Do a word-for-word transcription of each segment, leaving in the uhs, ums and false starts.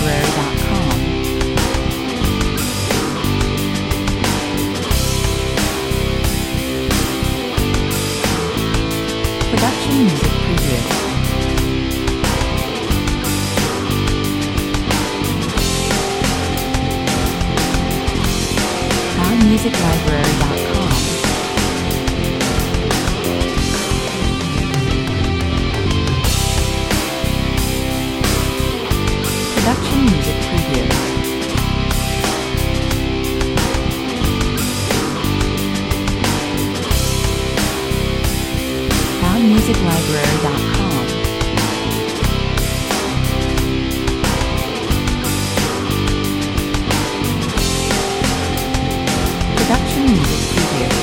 Library dot com. Production Music Preview. Sound Music Library dot com. Production Music Preview. Sound Music Library dot com. Production Music Preview.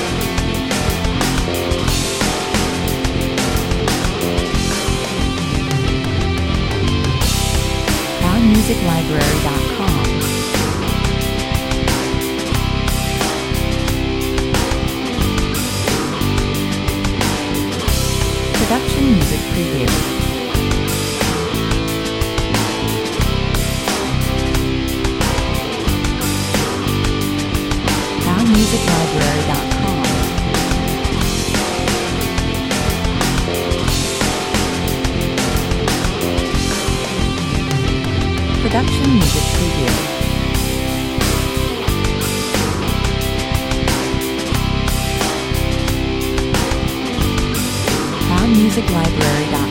Sound Music Library dot com. Production Music Preview. Sound Music Library dot com. Production Music Preview. Sound Music Library dot com.